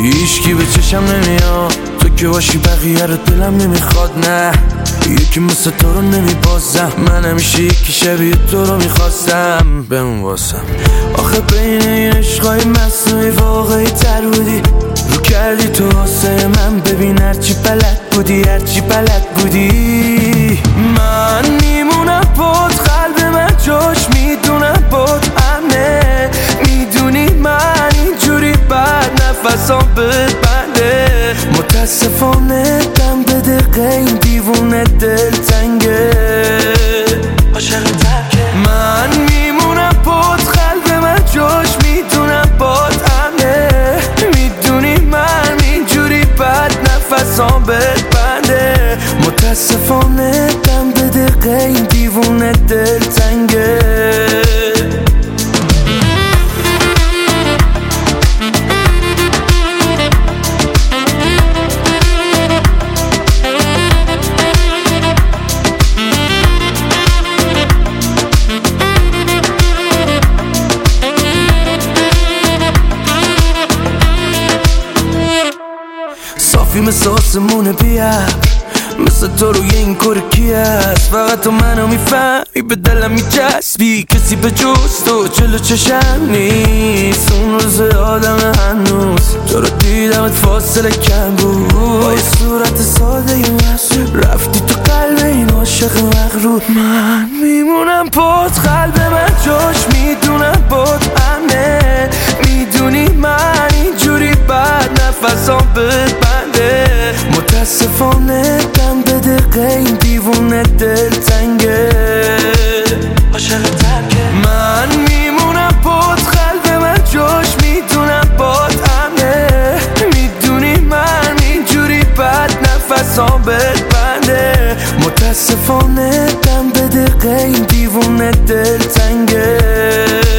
هیچکی به چشم نمیاد، تو که باشی بقیه رو دلم نمیخواد. نه یکی مثل تو رو نمیبازم، من همیشه یکی شبیه تو رو میخواستم بمون واسم. آخه بین این عشقای مصنوعی واقعی تر بودی، رو کردی تو واسه من. ببین هرچی بلد بودی، هرچی بلد بودی. من میمونم بود، قلب من جاش میدونم بود امنه. میدونی من اینجوری بعد نفسام ببنده. متاسفانه دم به دقیقه این دیوونه دل تنگه، عاشق ترکه. من میمونم بود، قلب من جاش میدونم بود امنه. میدونی من اینجوری بعد نفسام ببنده. متاسفانه دم به دقیقه این دیوونه دل تنگه. صافی مثل آسمون بیار، مثل تو روی این کار کی هست؟ فقط تو منو میفهمی، به دلم میچسبی. کسی به جز تو جلو چشم نیست. اون روز آدم هنوز تو رو دیدمت فاصله کم بود. با یه صورت ساده ی مسئول رفتی تو قلب این عاشق مغرور. من میمونم بود، قلب من جاش میدونم بود امنه. میدونی من اینجوری بعد نفسام ببنده. متاسفانه دم به دقیقه این دیوونه دل تنگه، عاشق ترکه. من میمونم بود، قلب من جاش میدونم بود امنه. میدونی من اینجوری بعد نفسام ببنده. متاسفانه دم به دقیقه این دیوونه دل تنگه.